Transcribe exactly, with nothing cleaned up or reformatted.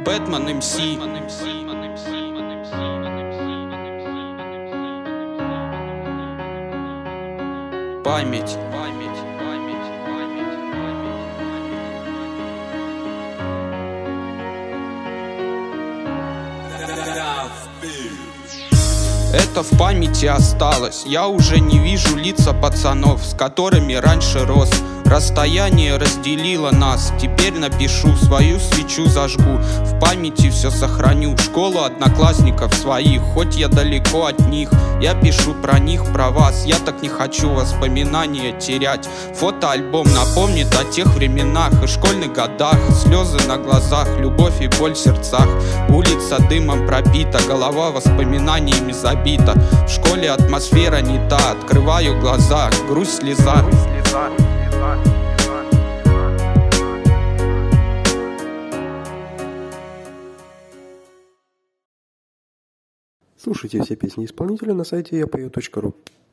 Бэтмен эм си. Память. Это в памяти осталось. Я уже не вижу лица пацанов, с которыми раньше рос. Расстояние разделило нас. Теперь напишу, свою свечу зажгу. В памяти все сохраню. Школу одноклассников своих, хоть я далеко от них. Я пишу про них, про вас. Я так не хочу воспоминания терять. Фотоальбом напомнит о тех временах и школьных годах. Слезы на глазах, любовь и боль в сердцах. Улица дымом пропита, голова воспоминаниями забита. В школе атмосфера не та. Открываю глаза, грусть, слеза. Слушайте все песни исполнителя на сайте я пою точка ру.